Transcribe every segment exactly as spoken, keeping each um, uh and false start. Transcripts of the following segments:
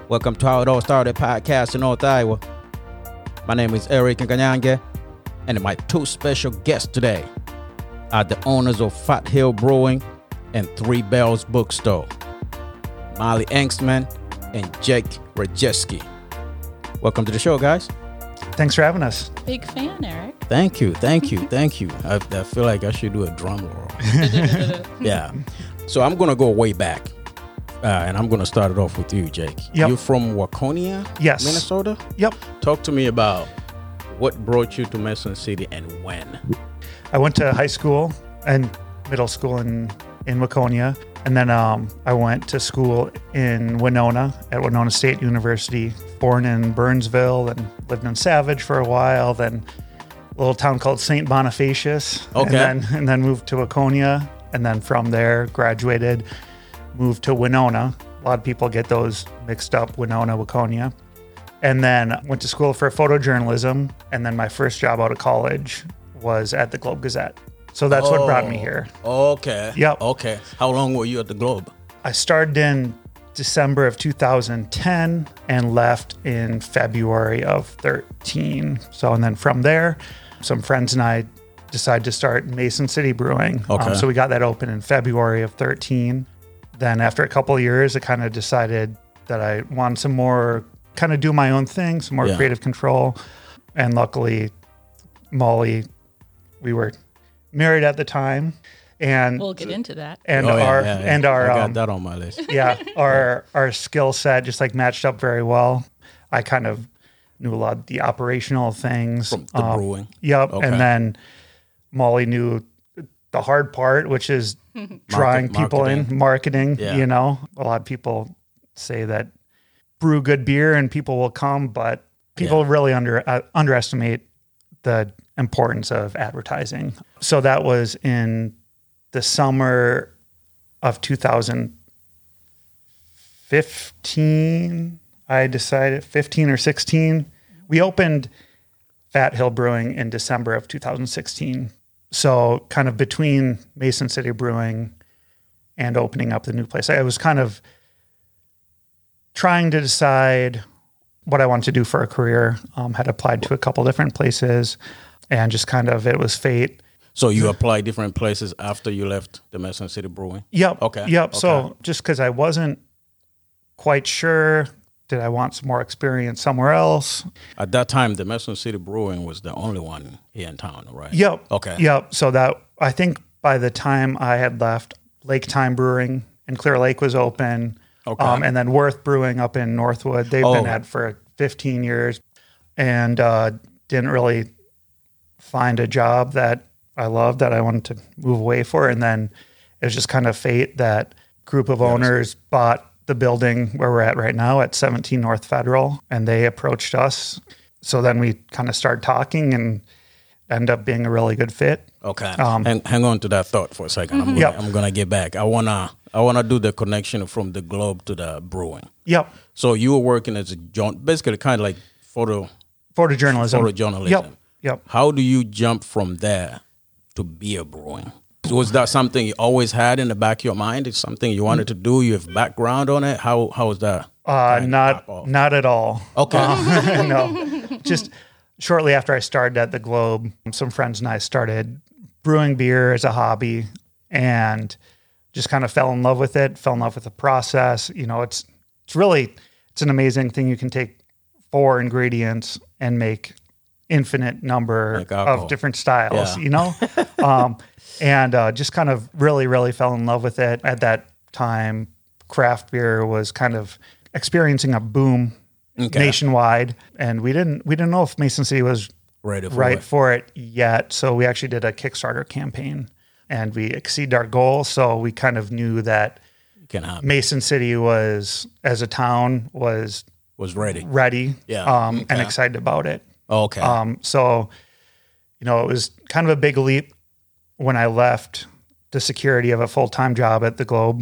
Welcome to How It All Started podcast in North Iowa. My name is Eric Nganyange, and my two special guests today are the owners of Fat Hill Brewing and Three Bells Bookstore, Molly Engstman and Jake Rajewski. Welcome to the show, guys. Thanks for having us. Big fan, Eric. Thank you, thank you, thank you. I, I feel like I should do a drum roll. Yeah. So I'm going to go way back. Uh, and I'm going to start it off with you, Jake. Yep. You're from Waconia, Yes. Minnesota? Yep. Talk to me about what brought you to Mason City and when. I went to high school and middle school in, in Waconia. And then um, I went to school in Winona at Winona State University, born in Burnsville and lived in Savage for a while. Then a little town called Saint Bonifacius. Okay. And then, and then moved to Waconia. And then from there, graduated, moved to Winona. A lot of people get those mixed up, Winona, Waconia. And then went to school for photojournalism. And then my first job out of college was at the Globe Gazette. So that's oh, what brought me here. Okay. Yep. Okay. How long were you at the Globe? I started in December of two thousand ten and left in February of thirteen. So, and then from there, some friends and I decided to start Mason City Brewing. Okay. Um, so we got that open in February of thirteen. Then after a couple of years, I kind of decided that I wanted some more, kind of do my own thing, some more Yeah. creative control. And luckily, Molly, we were married at the time. And We'll get into that. and Oh, yeah, our yeah, yeah. and our I got um, that on my list. yeah, our our skill set just like matched up very well. I kind of knew a lot of the operational things. From the brewing. Yep. Okay. And then Molly knew the hard part, which is drawing Market- people marketing. in, marketing. Yeah. You know, a lot of people say that brew good beer and people will come, but people Yeah. really under uh, underestimate the importance of advertising. So that was in the summer of two thousand fifteen. I decided fifteen or sixteen. We opened Fat Hill Brewing in December of two thousand sixteen. So kind of between Mason City Brewing and opening up the new place, I was kind of trying to decide what I wanted to do for a career. Um, had applied to a couple different places, and just kind of, it was fate. So you applied different places after you left the Mason City Brewing? Yep. Okay. Yep. Okay. So just because I wasn't quite sure, did I want some more experience somewhere else? At that time, the Mason City Brewing was the only one here in town, right? Yep. Okay. Yep. So that, I think by the time I had left, Lake Time Brewing in Clear Lake was open. Okay. Um, and then Worth Brewing up in Northwood. They've Oh. been at for fifteen years, and uh, didn't really find a job that I loved, that I wanted to move away for. And then it was just kind of fate that group of owners bought the building where we're at right now at seventeen North Federal, and they approached us. So then we kind of started talking and end up being a really good fit. Okay. Um, hang, hang on to that thought for a second. I'm gonna, Yep. I'm gonna get back. I wanna I wanna do the connection from the Globe to the brewing. Yep. So you were working as a jour- basically kind of like photo Photojournalism. photojournalism. Yep. Yep. How do you jump from there to beer brewing? Was that something you always had in the back of your mind? It's something you wanted to do? You have background on it? How how was that? Uh, Kind of not pop off? not at all. Okay. Uh, no, just shortly after I started at the Globe, some friends and I started brewing beer as a hobby, and just kind of fell in love with it. Fell in love with the process. You know, it's it's really it's an amazing thing. You can take four ingredients and make infinite number Like alcohol. of different styles. Yeah. You know, um, and uh, just kind of really really fell in love with it at that time. Craft beer was kind of experiencing a boom Okay. nationwide, and we didn't we didn't know if Mason City was Ready for right it. for it yet. So we actually did a Kickstarter campaign, and we exceeded our goal. So we kind of knew that Can happen. Mason City was, as a town, was Was ready. ready, Yeah. um, and Okay. excited about it. Okay. Um, so, you know, it was kind of a big leap when I left the security of a full time job at the Globe.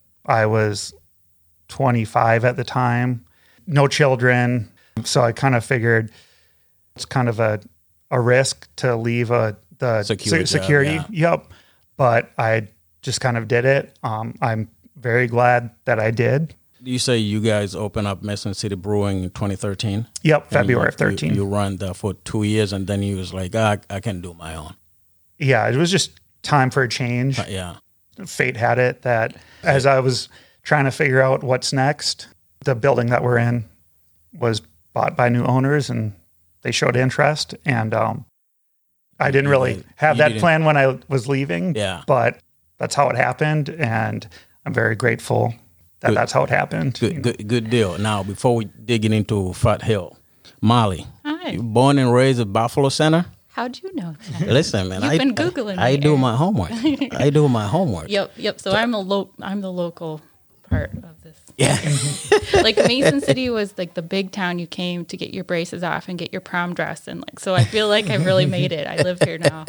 I was twenty-five at the time. No children. So I kind of figured it's kind of a, a risk to leave a, the Security se- job, security. yeah. Yep. But I just kind of did it. Um, I'm very glad that I did. You say you guys opened up Mason City Brewing in twenty thirteen? Yep, February of you, thirteen. You, you run that for two years, and then you was like, ah, I can do my own. Yeah, it was just time for a change. Uh, yeah. Fate had it that as I was trying to figure out what's next, the building that we're in was bought by new owners, and they showed interest. And um, I didn't really You- have you that didn't- plan when I was leaving, Yeah. but that's how it happened. And I'm very grateful that Good. that's how it happened. you Good, know. good, good deal. Now, before we digging into Fat Hill, Molly, Hi. you born and raised at Buffalo Center? How'd you know that? Listen, man, You've I, been Googling I, I me, do Eric. my homework. I do my homework. Yep, yep. So I'm a lo- I'm the local part of this. Yeah. Like Mason City was like the big town you came to get your braces off and get your prom dress, and like so I feel like I really made it. I live here now.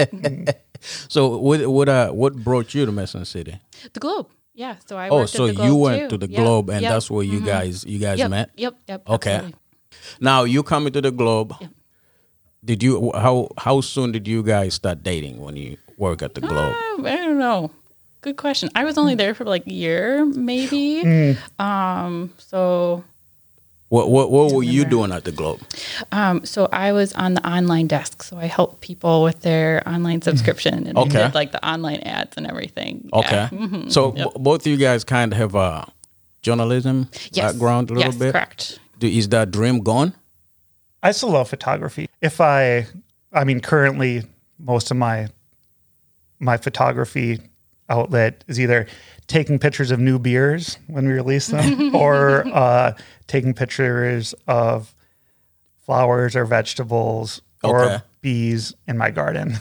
So, what what uh what brought you to Mason City? The Globe, yeah. So I Oh, worked so at the Globe you went too. to the Yep, Globe, and yep, that's where you guys you guys yep, met. Yep, yep. Okay. absolutely. Now you coming to the Globe. Yep. Did you how how soon did you guys start dating when you work at the Globe? Uh, I don't know. Good question. I was only there for like a year, maybe. Um, so What what what were you doing at the Globe? Um, so I was on the online desk, so I helped people with their online subscription, and Okay. I did like the online ads and everything. Okay. Yeah. So b- both of you guys kind of have a journalism Yes. background a little yes, bit. correct. Do, is that dream gone? I still love photography. If I, I mean, currently most of my my photography outlet is either taking pictures of new beers when we release them, or uh, taking pictures of flowers or vegetables or Okay. bees in my garden.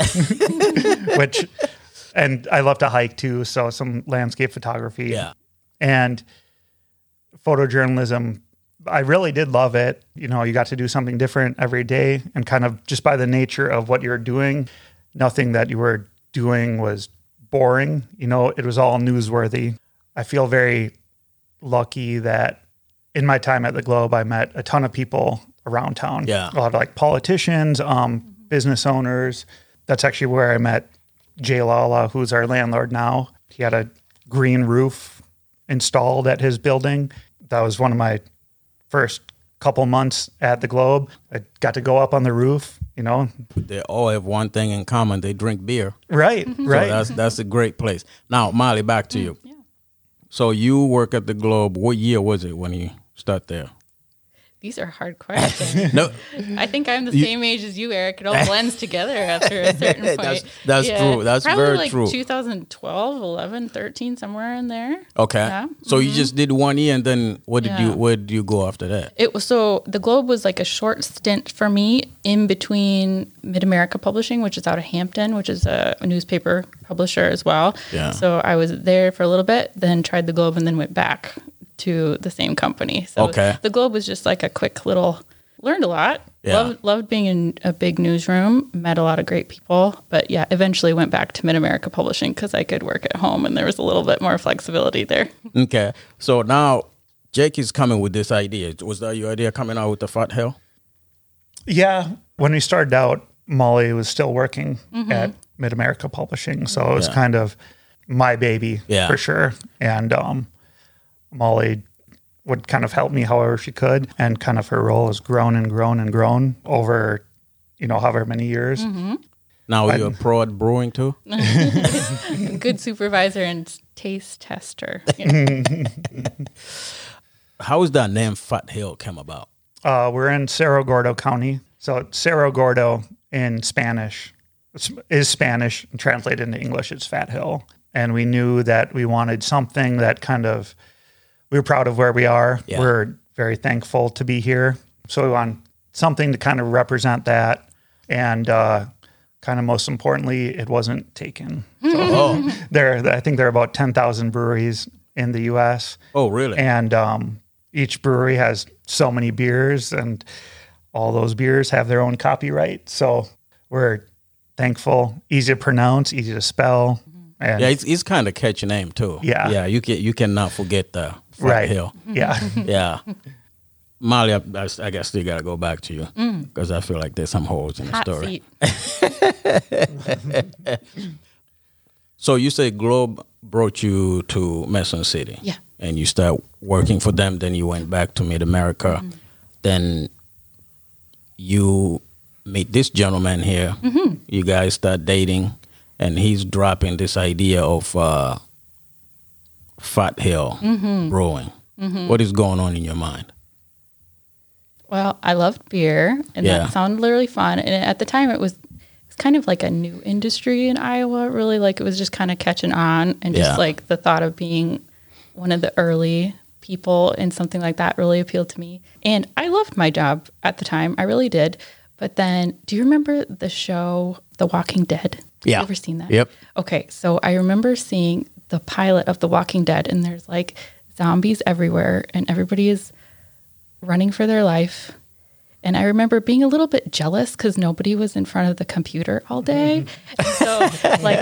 Which, and I love to hike too, so some landscape photography. Yeah. And photojournalism, I really did love it. You know, you got to do something different every day, and kind of just by the nature of what you're doing, nothing that you were doing was boring. You know, it was all newsworthy. I feel very lucky that in my time at the Globe, I met a ton of people around town. Yeah. A lot of like politicians, um, business owners. That's actually where I met Jay Lala, who's our landlord now. He had a green roof installed at his building. That was one of my first couple months at the Globe. I got to go up on the roof, you know. They all have one thing in common: they drink beer. Right, So right. that's that's a great place. Now, Molly, back to you. Yeah. So you work at the Globe. What year was it when you start there? These are hard questions. No, I think I'm the same age as you, Eric. It all blends together after a certain point. That's- that's true. That's Probably very like true. twenty twelve, eleven, thirteen, somewhere in there. okay. Yeah. So you just did one year, and then what did you Yeah. where did you go after that? It was so the Globe was like a short stint for me in between Mid America Publishing, which is out of Hampton, which is a, a newspaper publisher as well. Yeah. So I was there for a little bit, then tried the Globe, and then went back to the same company. So Okay. the Globe was just like a quick little. Learned a lot. Yeah. Loved, loved being in a big newsroom. Met a lot of great people. But yeah, eventually went back to Mid America Publishing because I could work at home and there was a little bit more flexibility there. Okay. So now Jake is coming with this idea. Was that your idea coming out with the Fat Hill? Yeah. When we started out, Molly was still working at Mid America Publishing. So it was Yeah. kind of my baby Yeah. for sure. And um, Molly would kind of help me however she could. And kind of her role has grown and grown and grown over, you know, however many years. Now you're a pro at brewing too? Good supervisor and taste tester. How is that name Fat Hill come about? Uh, we're in Cerro Gordo County. So Cerro Gordo in Spanish is Spanish, and translated into English, it's Fat Hill. And we knew that we wanted something that kind of, we were proud of where we are. Yeah. We're very thankful to be here. So we want something to kind of represent that. And uh, kind of most importantly, it wasn't taken. So Oh, there, I think there are about ten thousand breweries in the U S. oh, really? And um, each brewery has so many beers, and all those beers have their own copyright. So we're thankful, easy to pronounce, easy to spell. And Yeah, it's it's kind of catchy name too. Yeah. yeah. You can you cannot forget the Fat right. Hill. Yeah. Yeah, Molly, I, I, I guess still gotta go back to you because I feel like there's some holes in the Hot story. seat. So you say Globe brought you to Mason City. Yeah. and you start working for them. Then you went back to Mid America. Mm-hmm. Then you meet this gentleman here. Mm-hmm. You guys start dating, and he's dropping this idea of uh, Fat Hill mm-hmm. Brewing. Mm-hmm. What is going on in your mind? Well, I loved beer, and yeah. that sounded really fun. And at the time, it was it's kind of like a new industry in Iowa. Really, like it was just kind of catching on, and just yeah. like the thought of being one of the early people in something like that really appealed to me. And I loved my job at the time. I really did. But then, do you remember the show The Walking Dead? Yeah. Have you ever seen that? Yep. Okay, so I remember seeing the pilot of The Walking Dead, and there's like zombies everywhere, and everybody is running for their life. And I remember being a little bit jealous because nobody was in front of the computer all day. Mm-hmm. So,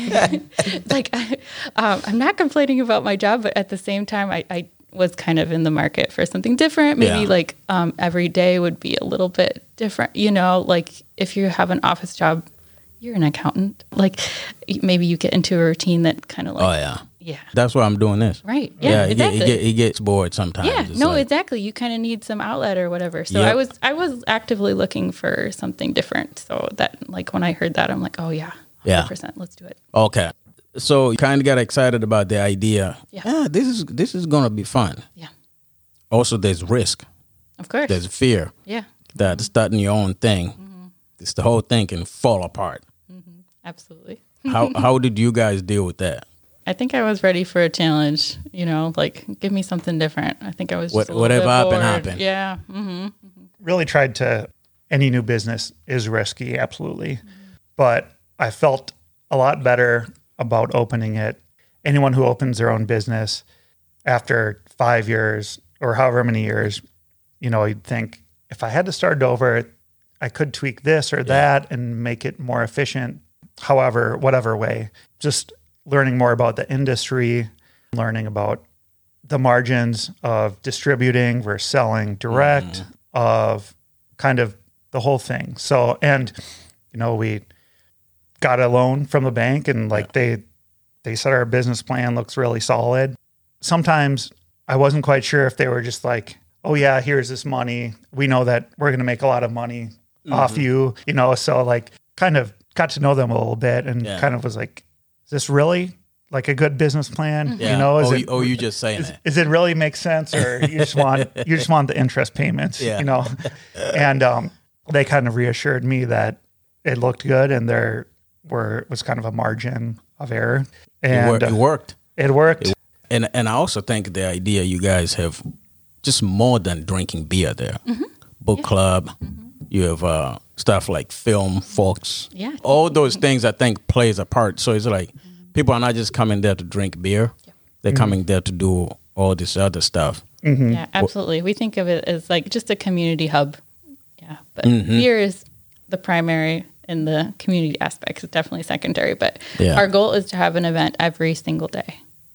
like, like um, I'm not complaining about my job, but at the same time, I, I was kind of in the market for something different. Maybe yeah. like um, every day would be a little bit different. You know, like if you have an office job, you're an accountant. Like maybe you get into a routine that kind of like, oh yeah, yeah, that's why I'm doing this. Right. Yeah. Yeah. Exactly. He, get, he gets bored sometimes. Yeah. It's No, like, exactly. You kind of need some outlet or whatever. So yep. I was I was actively looking for something different. So that like when I heard that, I'm like, oh yeah, one hundred percent. Yeah. Let's do it. Okay. So you kind of got excited about the idea. Yeah. yeah this is this is gonna be fun. Yeah. Also, there's risk. Of course. There's fear. Yeah. That starting your own thing, mm-hmm. this the whole thing can fall apart. Mm-hmm. Absolutely. how how did you guys deal with that? I think I was ready for a challenge. You know, like give me something different. I think I was just What, a little whatever bit happened bored. happened. Yeah. Mm-hmm. Really tried to. Any new business is risky, absolutely, mm-hmm. but I felt a lot better about opening it. Anyone who opens their own business after five years or however many years, you know, you'd think if I had to start over, I could tweak this or yeah. that and make it more efficient. However, whatever way, just learning more about the industry, learning about the margins of distributing versus selling direct, mm. of kind of the whole thing. So, and, you know, we got a loan from the bank and like yeah. they, they said our business plan looks really solid. Sometimes I wasn't quite sure if they were just like, oh yeah, here's this money. We know that we're going to make a lot of money mm-hmm. off you, you know? So like kind of got to know them a little bit and yeah. kind of was like, is this really like a good business plan? Yeah. You know, is oh, it, you, oh, you just saying is, it. Is it really make sense or you just want, you just want the interest payments, yeah. you know? And um, they kind of reassured me that it looked good and there were, was kind of a margin of error. And it, wor- it worked. It worked. It, and, and I also think the idea you guys have just more than drinking beer there. Mm-hmm. Book yeah. club. Mm-hmm. You have uh, stuff like film, folks. Yeah. All those things I think plays a part. So it's like mm-hmm. people are not just coming there to drink beer. Yeah. They're mm-hmm. coming there to do all this other stuff. Mm-hmm. Yeah, absolutely. We think of it as like just a community hub. Yeah. But mm-hmm. beer is the primary and the community aspect is definitely secondary. But yeah. our goal is to have an event every single day.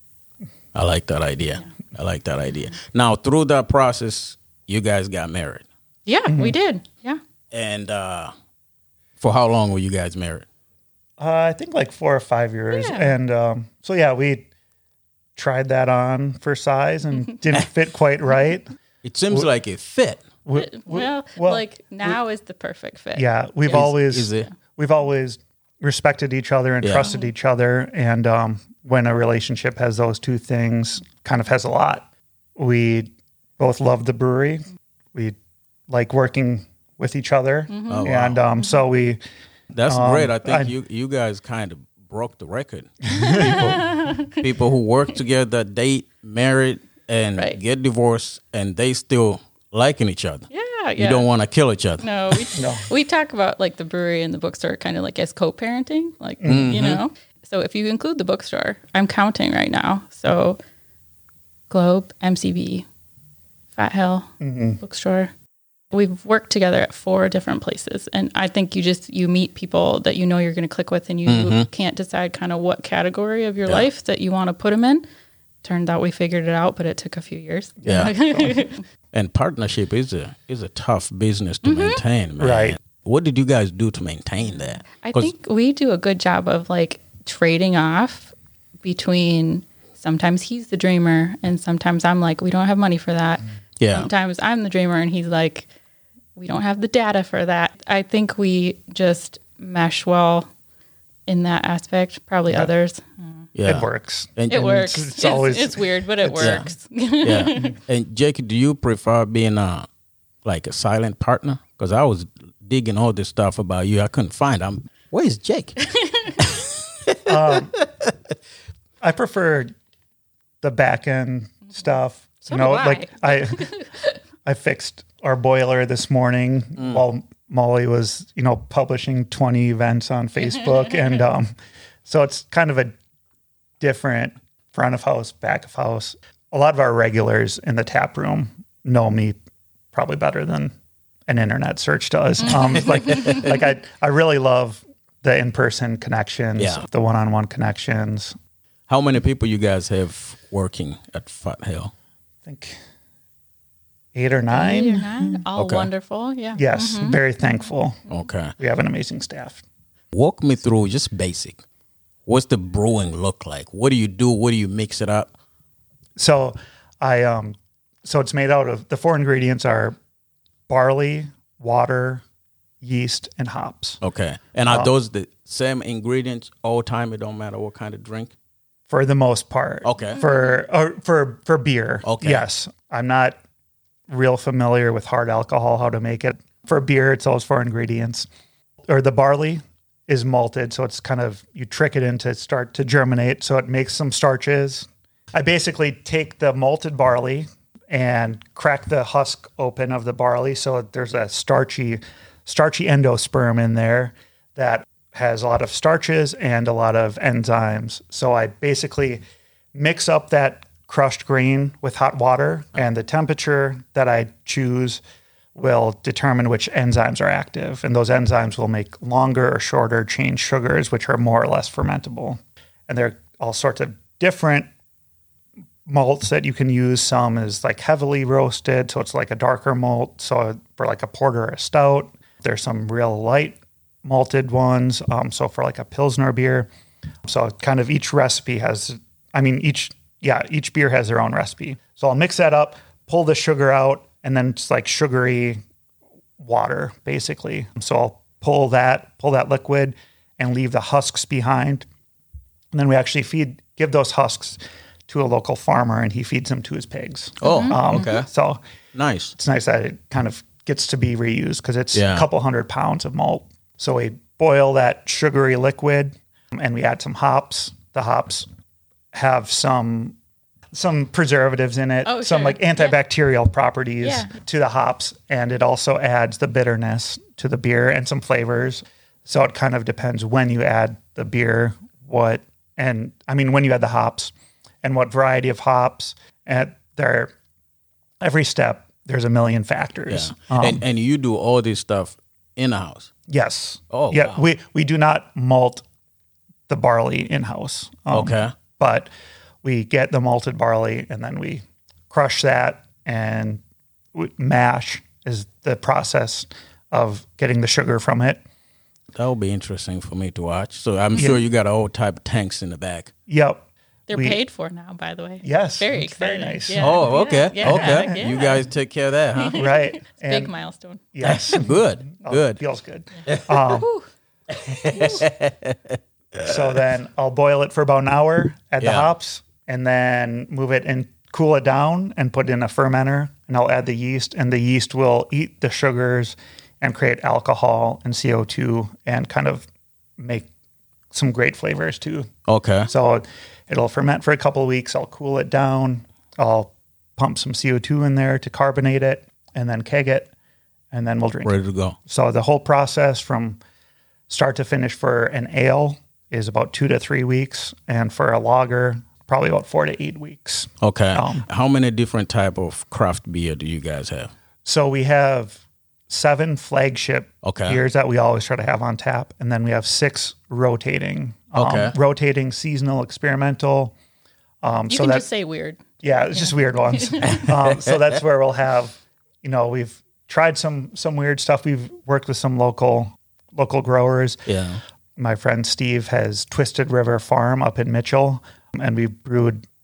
I like that idea. Yeah. I like that idea. Now, through that process, you guys got married. Yeah, mm-hmm. we did. Yeah. And uh, for how long were you guys married? Uh, I think like four or five years. Yeah. And um, so, yeah, we tried that on for size and didn't fit quite right. It seems we, we, like it fit. We, we, well, well, like now is the perfect fit. Yeah, we've is, always is it? we've always respected each other and yeah. trusted each other. And um, when a relationship has those two things, kind of has a lot. We both love the brewery. We like working with each other. Mm-hmm. Oh, and um, so we... That's um, great. I think I, you you guys kind of broke the record. people, people who work together, date, married, and right. get divorced, and they still liking each other. Yeah, yeah. You don't want to kill each other. No, we, no. we talk about like the brewery and the bookstore kind of like as co-parenting, like, mm-hmm. you know. So if you include the bookstore, I'm counting right now. So Globe, M C B, Fat Hill, mm-hmm. bookstore. We've worked together at four different places. And I think you just, you meet people that you know you're going to click with and you mm-hmm. can't decide kind of what category of your yeah. life that you want to put them in. Turned out we figured it out, but it took a few years. Yeah. And partnership is a is a tough business to mm-hmm. maintain, man. Right. What did you guys do to maintain that? I think we do a good job of like trading off between sometimes he's the dreamer, and sometimes I'm like, we don't have money for that. Yeah. Sometimes I'm the dreamer, and he's like, we don't have the data for that. I think we just mesh well in that aspect. Probably Yeah. others. Yeah. It works. And, It and- works. it's It's, always- it's weird, but it Yeah. works. Yeah. And Jake, do you prefer being a like a silent partner? Because I was digging all this stuff about you. I couldn't find. I'm. Where's Jake? I prefer the back end stuff. So you know, do I. like I I fixed our boiler this morning while Molly was, you know, publishing twenty events on Facebook. And um, so it's kind of a different front of house, back of house. A lot of our regulars in the tap room know me probably better than an internet search does. Um, like, like I, I really love the in-person connections, Yeah. the one-on-one connections. How many people you guys have working at Fat Hill? I think eight or nine. Eight or nine, all Okay. wonderful. Yeah. Yes, very thankful. Okay. We have an amazing staff. Walk me through just basic. What's the brewing look like? What do you do? What do you mix it up? So I um so it's made out of the four ingredients are barley, water, yeast, and hops. Okay. And are those the same ingredients all time? It don't matter what kind of drink? For the most part. Okay. For or for for beer. Okay. Yes. I'm not real familiar with hard alcohol, how to make it. For beer, it's those four ingredients. Or the barley is malted, so it's kind of, you trick it in to start to germinate, so it makes some starches. I basically take the malted barley and crack the husk open of the barley, so there's a starchy, starchy endosperm in there that has a lot of starches and a lot of enzymes. So I basically mix up that crushed grain with hot water, and the temperature that I choose will determine which enzymes are active. And those enzymes will make longer or shorter chain sugars, which are more or less fermentable. And there are all sorts of different malts that you can use. Some is like heavily roasted, so it's like a darker malt. So for like a porter or a stout, there's some real light malted ones. Um, so for like a Pilsner beer. So kind of each recipe has, I mean, each, yeah, each beer has their own recipe. So I'll mix that up, pull the sugar out, and then it's like sugary water, basically. So I'll pull that, pull that liquid and leave the husks behind. And then we actually feed, give those husks to a local farmer, and he feeds them to his pigs. Oh, Um, okay. So Nice. it's nice that it kind of gets to be reused because it's Yeah. a couple hundred pounds of malt. So we boil that sugary liquid and we add some hops. The hops have some some preservatives in it, Oh, some sure. like antibacterial properties Yeah. to the hops, and it also adds the bitterness to the beer and some flavors. So it kind of depends when you add the beer, what, and I mean, when you add the hops and what variety of hops. And there, every step, there's a million Yeah. factors. Um, and and you do all this stuff in the house. yes. Oh, yeah. wow. We, we do not malt the barley in-house. Um, Okay. But we get the malted barley and then we crush that, and we mash is the process of getting the sugar from it. That will be interesting for me to watch. So I'm sure you got all type of tanks in the back. Yep. They're We- paid for now, by the way. Yes, Very it's very exciting. nice. Yeah. Oh, okay. Yeah. Okay. Yeah. You guys take care of that, huh? Right. Big And milestone. yes. Good. Oh, Good. Feels good. Um, so then I'll boil it for about an hour, add the Yeah. hops, and then move it and cool it down and put it in a fermenter. And I'll add the yeast, and the yeast will eat the sugars and create alcohol and C O two and kind of make some great flavors too. Okay. So it'll ferment for a couple of weeks. I'll cool it down. I'll pump some C O two in there to carbonate it, and then keg it, and then we'll drink it. Ready to go. So the whole process from start to finish for an ale is about two to three weeks, and for a lager, probably about four to eight weeks. Okay. Um, How many different type of craft beer do you guys have? So we have seven flagship Okay. beers that we always try to have on tap, and then we have six rotating, um, Okay. rotating seasonal experimental. Um, You so can that just say weird. yeah, it's just weird ones. um, so that's where we'll have, you know, we've tried some some weird stuff. We've worked with some local local growers. Yeah. My friend Steve has Twisted River Farm up in Mitchell, and we brewed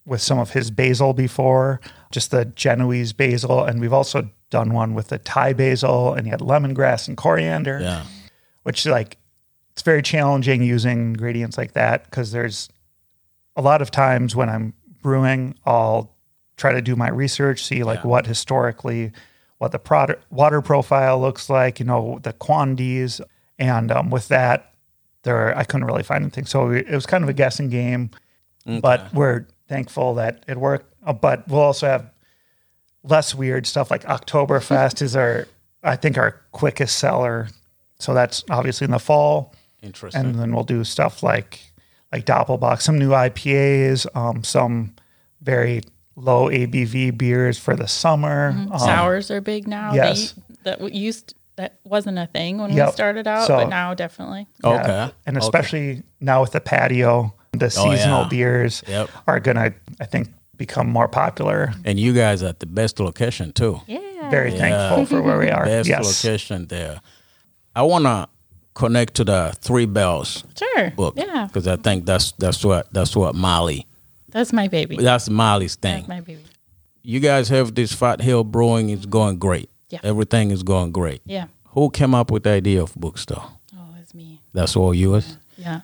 with some of his basil before, just the Genoese basil. And we've also done one with the Thai basil, and you had lemongrass and coriander, Yeah. which like, it's very challenging using ingredients like that because there's a lot of times when I'm brewing, I'll try to do my research, see like Yeah. what historically, what the product water profile looks like, you know, the quantities. And um, with that, there I couldn't really find anything. So it was kind of a guessing game, Okay. but we're thankful that it worked. Uh, but we'll also have less weird stuff like Oktoberfest is our, I think, our quickest seller. So that's obviously in the fall. Interesting. And then we'll do stuff like like Doppelbock, some new I P As, um, some very low A B V beers for the summer. Um, Sours are big now. yes. They, that w- used that wasn't a thing when Yep. we started out, So- but now definitely. yeah. Okay. And Okay. especially now with the patio, the seasonal yeah. beers Yep. are going to, I think, become more popular. And you guys are at the best location too. Yeah. Very thankful for where we are. Best yes. location there. I want to connect to the Three Bells Sure. book. Yeah. Because I think that's that's what that's what Molly. That's my baby. That's Molly's thing. That's my baby. You guys have this Fat Hill Brewing is going great. Yeah. Everything is going great. Yeah. Who came up with the idea of bookstore? Oh, it's me. That's all yours? Yeah.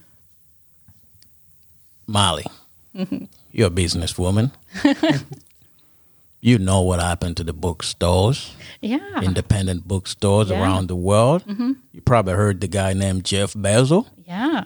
Molly, you're a businesswoman. You know what happened to the bookstores, Yeah. independent bookstores Yeah. around the world. You probably heard the guy named Jeff Bezos. Yeah.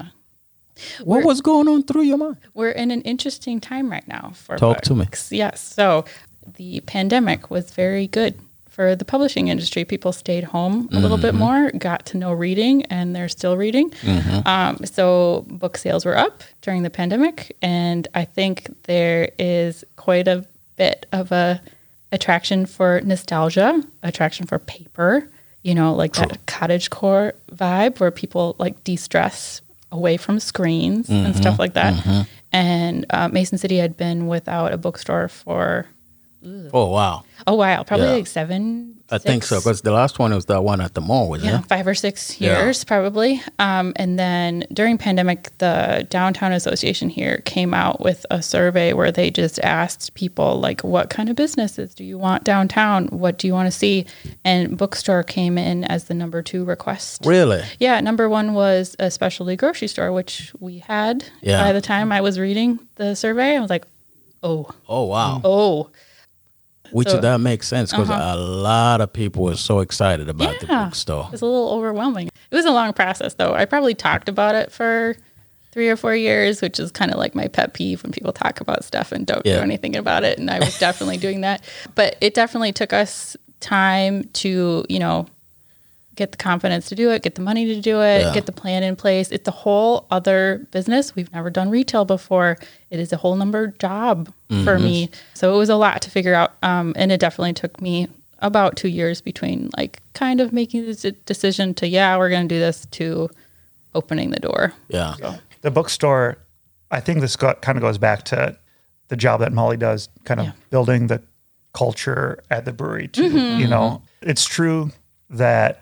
What We're- was going on through your mind? We're in an interesting time right now for Talk to me. books. Yes. So the pandemic was very good for the publishing industry. People stayed home a little bit more, got to know reading, and they're still reading. Um, so book sales were up during the pandemic, and I think there is quite a bit of a attraction for nostalgia, attraction for paper. You know, like that cottagecore vibe where people like de-stress away from screens and stuff like that. And uh, Mason City had been without a bookstore for Oh, wow. a while, probably Yeah. like seven. I think so, six- because the last one was that one at the mall, wasn't yeah, it? five or six Yeah. years probably. Um, and then during pandemic, the Downtown Association here came out with a survey where they just asked people like, what kind of businesses do you want downtown? What do you want to see? And bookstore came in as the number two request. Really? Yeah, number one was a specialty grocery store, which we had Yeah. by the time I was reading the survey. I was like, oh, Oh, wow. oh. Which So- that makes sense because a lot of people were so excited about the Yeah. bookstore. It's a little overwhelming. It was a long process, though. I probably talked about it for three or four years, which is kind of like my pet peeve when people talk about stuff and don't Yeah. do anything about it. And I was definitely doing that. But it definitely took us time to, you know, get the confidence to do it, get the money to do it, Yeah. get the plan in place. It's a whole other business. We've never done retail before. It is a whole number job for me. So it was a lot to figure out. Um, and it definitely took me about two years between like kind of making the d- decision to, yeah, we're going to do this to opening the door. Yeah. The bookstore, I think this got, kind of goes back to the job that Molly does, kind of Yeah. building the culture at the brewery too. You know, it's true that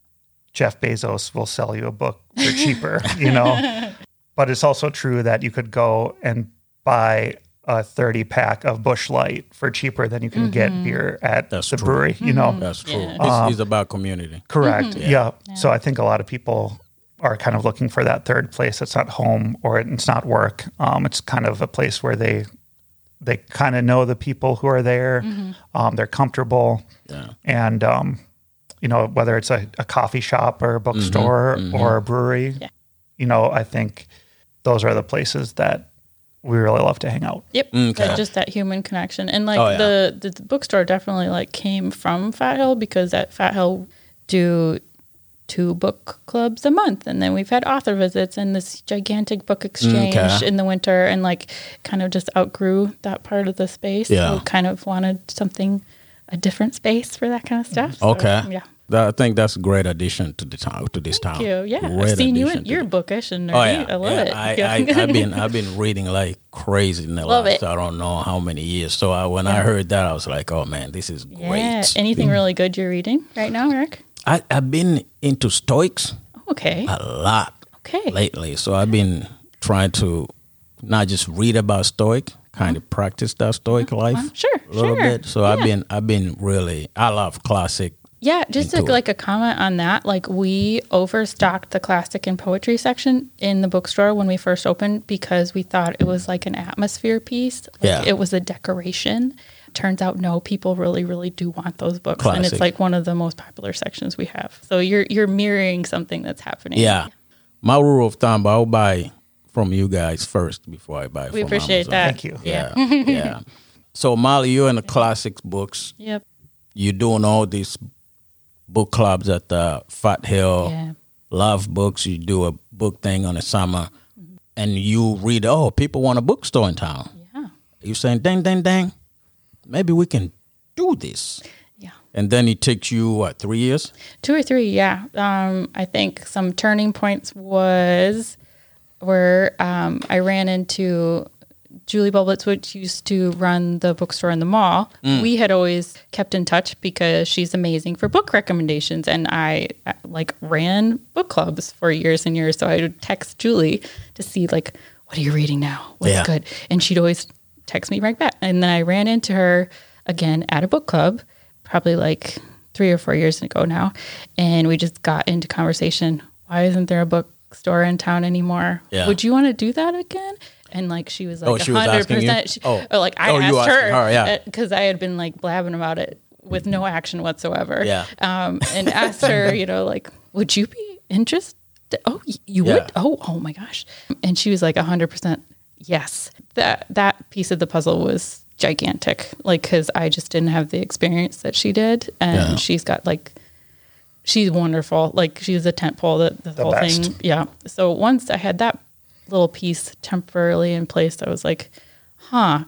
Jeff Bezos will sell you a book for cheaper, you know, but it's also true that you could go and buy a thirty pack of Busch Light for cheaper than you can get beer at That's the true. brewery, you know. That's true. Yeah. It's, it's about community. Correct. Yeah. So I think a lot of people are kind of looking for that third place that's not home or it's not work. Um, it's kind of a place where they they kind of know the people who are there. Um, they're comfortable, Yeah. and um, you know, whether it's a, a coffee shop or a bookstore or a brewery, Yeah. you know, I think those are the places that we really love to hang out. Yep. Okay. That- just that human connection. And like Oh, yeah. the, the, the bookstore definitely like came from Fat Hill because at Fat Hill do two book clubs a month. And then we've had author visits and this gigantic book exchange Okay. in the winter and like kind of just outgrew that part of the space. Yeah. So kind of wanted something, a different space for that kind of stuff. So, Okay. yeah. That, I think that's a great addition to the town. To this town. Thank you. Yeah. Great I've seen you. addition In, to you're the- bookish and nerdy. Oh yeah, I love yeah. it. I, Yeah. I, I've been I've been reading like crazy in the Love last it. I don't know how many years. So I, when I heard that, I was like, oh man, this is yeah. great. Anything really good you're reading right now, Eric? I, I've been into Stoics Okay. a lot Okay. lately. So I've been trying to not just read about Stoic, kind of practice that Stoic life Uh, sure, a little sure. bit. So I've been I've been really I love classic. Yeah, just to, into it. like a comment on that, like we overstocked the classic and poetry section in the bookstore when we first opened because we thought it was like an atmosphere piece. Like Yeah. It was a decoration. Turns out, no, people really, really do want those books. And Classic. it's like one of the most popular sections we have. So you're you're mirroring something that's happening. Yeah. My rule of thumb, I'll buy from you guys first before I buy We from appreciate Amazon. that. Thank you. Yeah. Yeah. yeah. So Molly, you're in the classics books. Yep. You're doing all these book clubs at the Fat Hill. Yeah. Love books. You do a book thing on the summer, and you read. Oh, people want a bookstore in town. Yeah. You're saying, dang, dang, dang. Maybe we can do this. Yeah. And then it takes you what, three years? Two or three, yeah. Um, I think some turning points was where um, I ran into Julie Bublitz, which used to run the bookstore in the mall. We had always kept in touch because she's amazing for book recommendations, and I uh, like ran book clubs for years and years. So I would text Julie to see like, what are you reading now? What's Yeah. good? And she'd always text me right back. And then I ran into her again at a book club, probably like three or four years ago now, and we just got into conversation. Why isn't there a bookstore in town anymore? Yeah. Would you want to do that again? And like she was like, Oh, she was hundred asking you? percent. Oh. Or like I Oh, you asked asking her, her, yeah. because I had been like blabbing about it with no action whatsoever. Yeah. Um, and asked her, you know, like, would you be interested? Oh, y- you Yeah. would? Oh, oh my gosh. And she was like a hundred percent yes. That that piece of the puzzle was gigantic. Like, because I just didn't have the experience that she did, and Yeah. she's got like. She's wonderful. Like she's a tent pole, the, the, The whole best. thing. Yeah. So once I had that little piece temporarily in place, I was like, huh.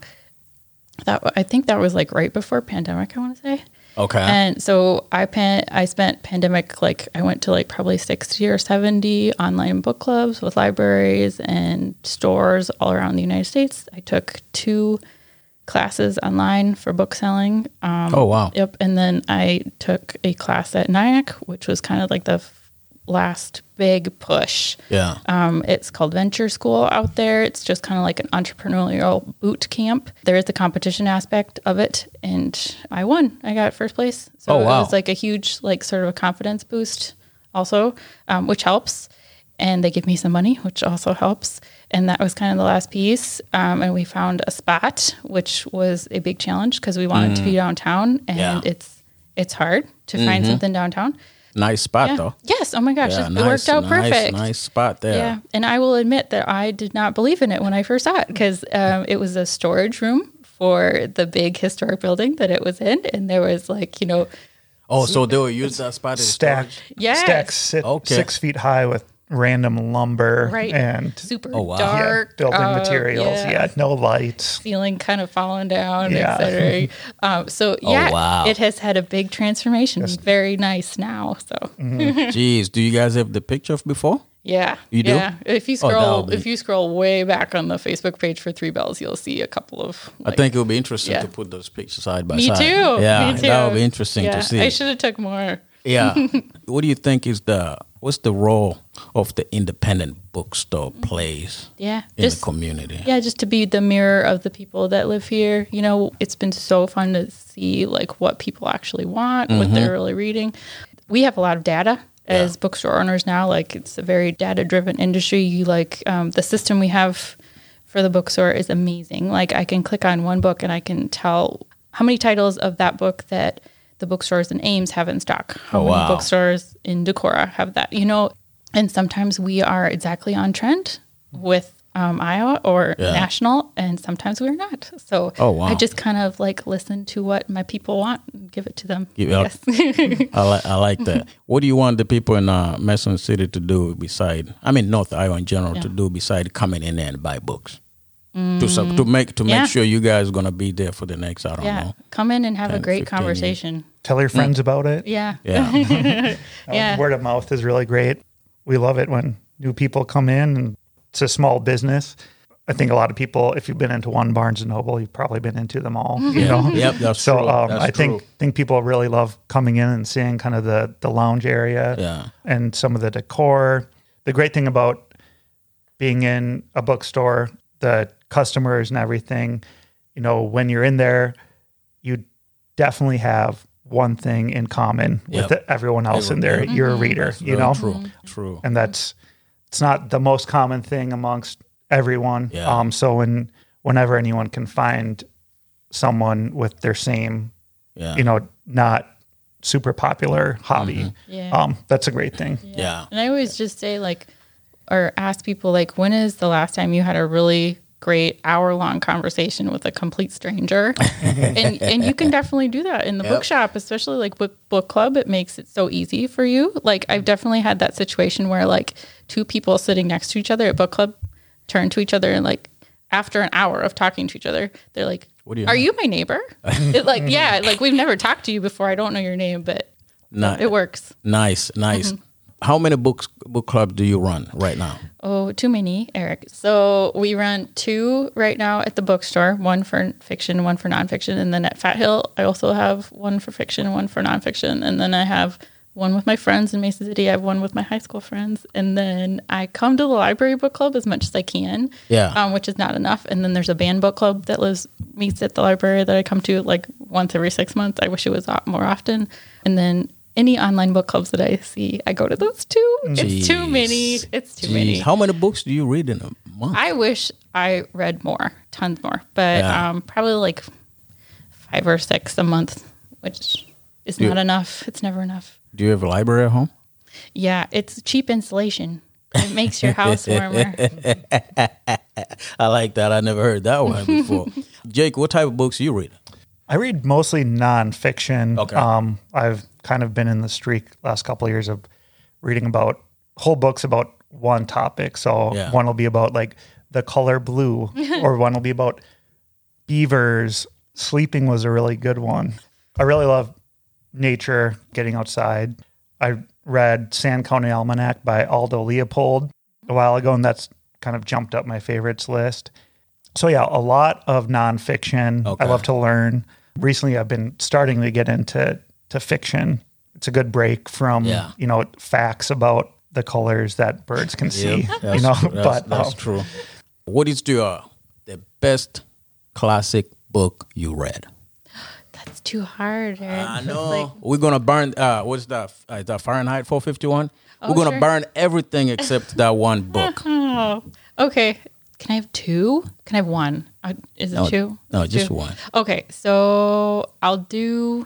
That I think that was like right before pandemic, I want to say. Okay. And so I pan- I spent pandemic, like I went to like probably sixty or seventy online book clubs with libraries and stores all around the United States. I took two classes online for book selling. Um, Oh, wow. Yep. And then I took a class at Nyack, which was kind of like the f- last big push. Yeah. Um, it's called Venture School out there. It's just kind of like an entrepreneurial boot camp. There is the competition aspect of it, and I won. I got first place. So Oh, wow. it was like a huge, like sort of a confidence boost also, um, which helps. And they give me some money, which also helps. And that was kind of the last piece. Um, and we found a spot, which was a big challenge because we wanted to be downtown, and Yeah. it's it's hard to find something downtown. Nice spot, Yeah. though. Yes. Oh my gosh, Yeah, it nice, worked out nice, perfect. Nice spot there. Yeah, and I will admit that I did not believe in it when I first saw it because um, it was a storage room for the big historic building that it was in, and there was like you know, Oh, so they will use that spot as Stacked, storage? Yes. stacked si- Okay. six feet high with random lumber right, and super Oh, wow. yeah, dark building uh, materials. yeah. Yeah, no lights. Ceiling kind of falling down, Yeah. et cetera. Um, so yeah, Oh, wow. it has had a big transformation. Very nice now. So Jeez, do you guys have the picture of before? yeah, You do? Yeah. If you Oh, that'll scroll, be- if you scroll way back on the Facebook page for Three Bells, you'll see a couple of. I like, think it would be interesting yeah. to put those pictures side by Me side. too. Yeah, Me too. that would be interesting Yeah, to see. I should have took more. Yeah. What do you think is the what's the role of the independent bookstore plays Yeah, in just the community? yeah, just to be the mirror of the people that live here. You know, it's been so fun to see like what people actually want, what Mm-hmm. they're really reading. We have a lot of data as bookstore owners now. Like it's a very data driven industry. You like um, the system we have for the bookstore is amazing. Like I can click on one book and I can tell how many titles of that book that the bookstores in Ames have in stock. How Oh, many wow. bookstores in Decorah have that? You know, and sometimes we are exactly on trend with um, Iowa or Yeah. national, and sometimes we're not. So Oh, wow. I just kind of like listen to what my people want and give it to them. Give it up. Yes. I like I like that. What do you want the people in uh, Mason City to do beside? I mean, North Iowa in general to do beside coming in there and buy books to sub, to make to make Yeah. sure you guys are gonna be there for the next. I don't yeah. know. Come in and have a ten, great fifteen conversation. Tell your friends about it. Yeah. Yeah. Uh, Yeah. Word of mouth is really great. We love it when new people come in, and it's a small business. I think a lot of people, if you've been into one Barnes and Noble, you've probably been into them all. You know, Yep, that's so true. um, That's I think true. think people really love coming in and seeing kind of the the lounge area Yeah. and some of the decor. The great thing about being in a bookstore, the customers and everything, you know, when you're in there, you definitely have one thing in common Yep. with everyone else in there. You're a reader, That's you very know, true. True. and that's it's not the most common thing amongst everyone. Yeah. Um, so when whenever anyone can find someone with their same, Yeah. you know, not super popular hobby, Yeah. um, that's a great thing. Yeah. And I always just say like, or ask people like, when is the last time you had a really great hour long conversation with a complete stranger? and and you can definitely do that in the Yep. bookshop, especially like book book club. It makes it so easy for you. Like I've definitely had that situation where like two people sitting next to each other at book club turn to each other and like after an hour of talking to each other, they're like, What do you "Are know?" you my neighbor?" It like yeah, like we've never talked to you before. I don't know your name, but Ni- it works. Nice. Nice. Mm-hmm. How many books book clubs do you run right now? Oh, too many, Eric. So we run two right now at the bookstore, one for fiction, one for nonfiction. And then at Fat Hill, I also have one for fiction, one for nonfiction. And then I have one with my friends in Mason City. I have one with my high school friends. And then I come to the library book club as much as I can, Yeah. um, which is not enough. And then there's a band book club that lives meets at the library that I come to like once every six months. I wish it was o- more often. And then any online book clubs that I see, I go to those too. It's too Jeez. many. It's too Jeez. many. How many books do you read in a month? I wish I read more, tons more, but Yeah. um, probably like five or six a month, which is You- not enough. It's never enough. Do you have a library at home? Yeah, it's cheap insulation. It makes your house warmer. I like that. I never heard that one before. Jake, what type of books you read? I read mostly nonfiction. Okay. Um, I've kind of been in the streak last couple of years of reading about whole books about one topic. So Yeah. one will be about like the color blue, or one will be about beavers. Sleeping was a really good one. I really love nature, getting outside. I read Sand County Almanac by Aldo Leopold a while ago, and that's kind of jumped up my favorites list. So yeah, a lot of nonfiction. Okay. I love to learn. Recently, I've been starting to get into to fiction. It's a good break from Yeah. you know facts about the colors that birds can see. Yep, You that's know, true. That's, but that's um, true. What is your the best classic book you read? That's too hard. Eric. I It's know. like- We're gonna burn. Uh, what's that? Uh, the Fahrenheit four fifty-one. Oh, We're gonna sure. burn everything except that one book. oh, okay. Can I have two? Can I have one? Uh, is it No, two? no, It's just two? one. Okay, so I'll do.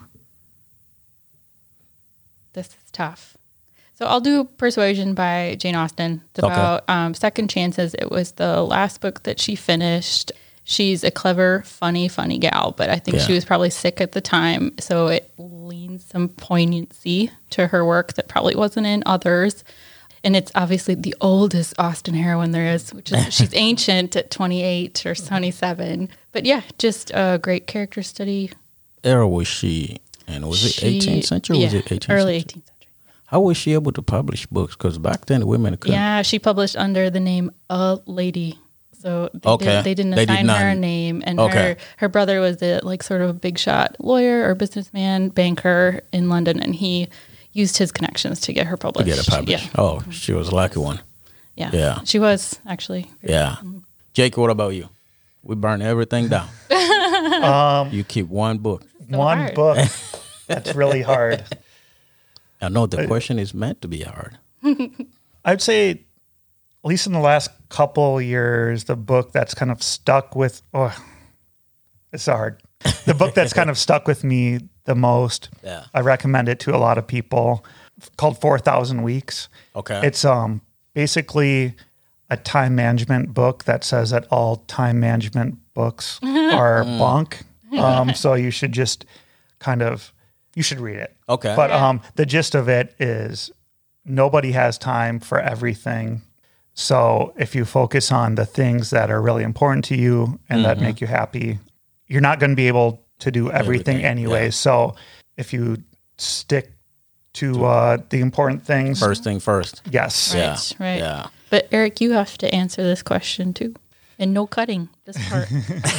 This is tough. So I'll do Persuasion by Jane Austen. It's Okay. about um, second chances. It was the last book that she finished. She's a clever, funny, funny gal, but I think Yeah. she was probably sick at the time. So it leans some poignancy to her work that probably wasn't in others. And it's obviously the oldest Austen heroine there is, which is she's ancient at twenty-eight or twenty-seven. But yeah, just a great character study. Era was she? And was it She- eighteenth century? Or was yeah, it eighteenth early century? eighteenth century. How was she able to publish books? Because back then women couldn't. Yeah, she published under the name A Lady. So they, Okay. did, they didn't They did assign her a not. name. And Okay. her, her brother was a like sort of a big shot lawyer or businessman, banker in London, and he used his connections to get her To published. get it published. Yeah. Oh, she was a lucky one. Yeah. Yeah. She was actually. Yeah. Jake, what about you? We burn everything down. um, You keep one book. So one hard. book. That's really hard. I know the question is meant to be hard. I'd say, at least in the last couple years, the book that's kind of stuck with, oh, it's hard. The book that's kind of stuck with me the most, Yeah. I recommend it to a lot of people, called four thousand Weeks. Okay. It's um basically a time management book that says that all time management books are bunk. Um, so you should just kind of, you should read it. Okay. But um, the gist of it is nobody has time for everything. So if you focus on the things that are really important to you and that make you happy, you're not going to be able to do everything, Everything, anyway. yeah. So if you stick to uh, the important things, First thing first. yes. Right, Yeah. right. Yeah. But Eric, you have to answer this question too. And no cutting this part.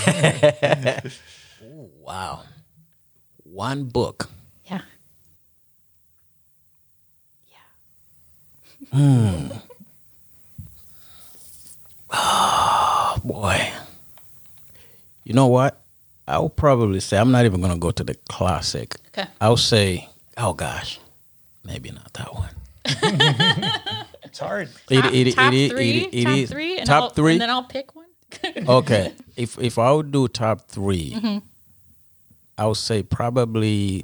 Wow. One book. Yeah. Oh, boy. You know what? I'll probably say, I'm not even going to go to the classic. Okay. I'll say, oh gosh, maybe not that one. It's hard. It- Top, it- it- top it- three, it- it top is- three, and top I'll, three? and then I'll pick one. Okay. If if I would do top 3 Mm-hmm. I would say probably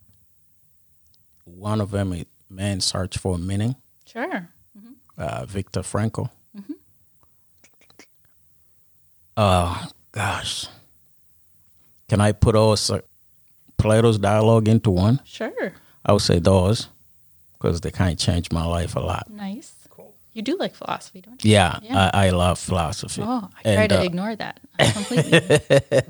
one of them is Man's Search for Meaning, Sure. uh, Viktor Frankl. Uh, gosh. Can I put all so- Plato's dialogue into one? Sure. I would say those because they kind of changed my life a lot. Nice. Cool. You do like philosophy, don't you? Yeah, Yeah. I, I love philosophy. Oh, I try And, to uh, ignore that completely.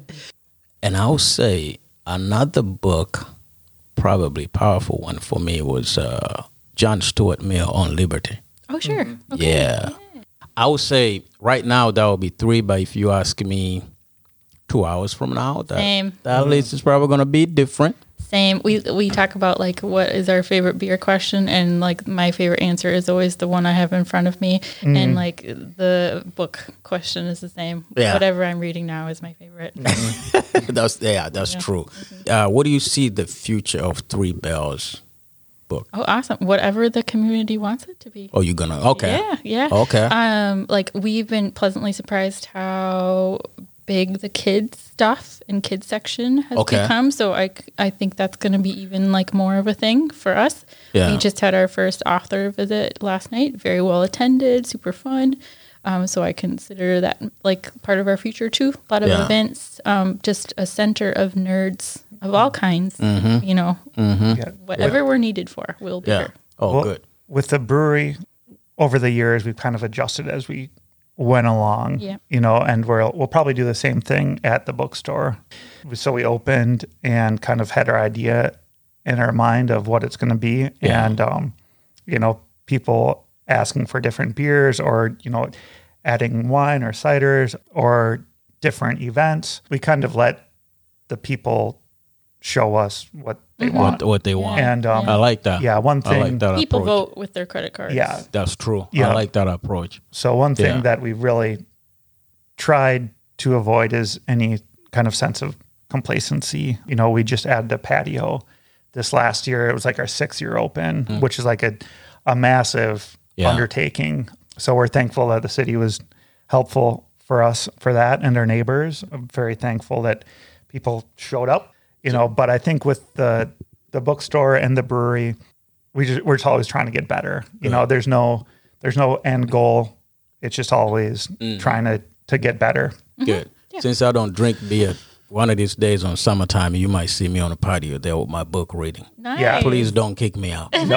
And I would say another book, probably powerful one for me, was uh, John Stuart Mill on Liberty. Oh, sure. Okay. Yeah. I would say right now that would be three, but if you ask me two hours from now, that, Same. that list is probably going to be different. Same. We we talk about like what is our favorite beer question, and like my favorite answer is always the one I have in front of me, and like the book question is the same. Yeah. Whatever I'm reading now is my favorite. that's yeah, that's true. Uh, what do you see the future of Three Bells book? Oh, awesome! Whatever the community wants it to be. Oh, you're gonna okay, Yeah, yeah. okay. Um, like we've been pleasantly surprised how big the kids stuff and kids section has Okay. become. So I, I think that's going to be even like more of a thing for us. Yeah. We just had our first author visit last night. Very well attended, super fun. Um, so I consider that like part of our future too. A lot of Yeah. events, um, just a center of nerds of all kinds. You know, Yeah. whatever we're needed for, we'll be Yeah. here. Oh, Well, good. With the brewery, over the years, we've kind of adjusted as we went along. Yeah. You know, and we'll we'll probably do the same thing at the bookstore. So we opened and kind of had our idea in our mind of what it's going to be, Yeah. and um, you know, people asking for different beers, or you know, adding wine or ciders or different events. We kind of let the people show us what they want. What, what they want. And um, I like that. yeah, one I thing. like that People approach. vote with their credit cards. Yeah. That's true. Yeah. I like that approach. So one thing Yeah. that we really tried to avoid is any kind of sense of complacency. You know, we just added a patio this last year. It was like our sixth year open, which is like a, a massive Yeah. undertaking. So we're thankful that the city was helpful for us for that and our neighbors. I'm very thankful that people showed up, you know, but I think with the the bookstore and the brewery, we just, we're just always trying to get better. You know, there's no there's no end goal. It's just always trying to to get better. Good. Since I don't drink beer, one of these days on summertime, you might see me on a patio there with my book reading. Nice. Yeah. Please don't kick me out. No,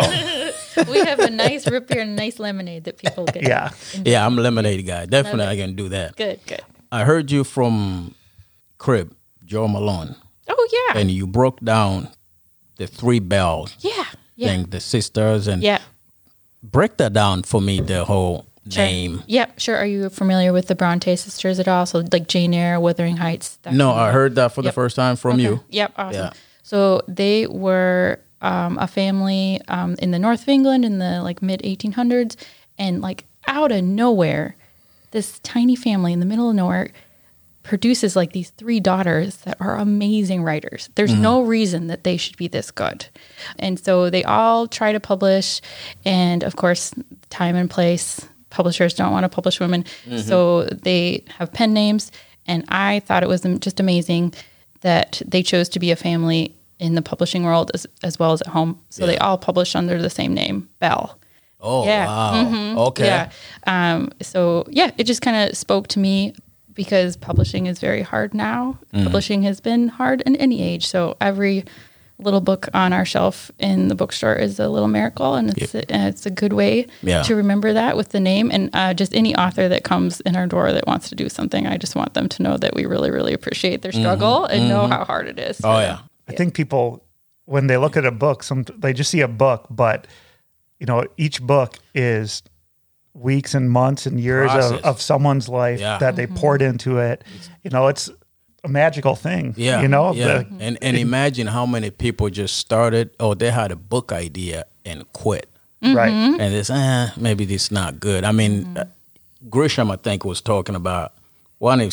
We have a nice root beer and a nice lemonade that people get. yeah, Yeah, I'm a lemonade guy. Definitely I can do that. Good, good. I heard you from Crib, Joe Malone, Oh, yeah. and you broke down the Three Bells yeah. Yeah. thing, the sisters, and Yeah. break that down for me, the whole Sure. name. Yep, sure. Are you familiar with the Bronte sisters at all? So like Jane Eyre, Wuthering Heights. that No, kind of- I heard that for the Yep. first time from Okay. you. Yep, awesome. Yeah. So they were um, a family um, in the north of England in the like mid eighteen hundreds, and like out of nowhere, this tiny family in the middle of nowhere produces like these three daughters that are amazing writers. There's no reason that they should be this good. And so they all try to publish, and of course, time and place, publishers don't want to publish women. So they have pen names, and I thought it was just amazing that they chose to be a family in the publishing world as, as well as at home. So they all publish under the same name, Bell. Oh, Yeah. wow. Okay. Yeah. Um, so yeah, it just kind of spoke to me because publishing is very hard now. Mm-hmm. Publishing has been hard in any age. So every little book on our shelf in the bookstore is a little miracle, and it's a, and it's a good way Yeah. to remember that with the name. And uh, just any author that comes in our door that wants to do something, I just want them to know that we really, really appreciate their struggle and know how hard it is. Mm-hmm. Oh, for yeah. them. I think people when they look at a book, some they just see a book, but you know, each book is weeks and months and years of, Process. of someone's life Yeah. that they poured into it. You know, it's a magical thing. Yeah. You know, yeah. The- and and imagine how many people just started, oh, they had a book idea and quit. right. Mm-hmm. And it's, eh, maybe this not good. I mean, uh, Grisham, I think, was talking about one is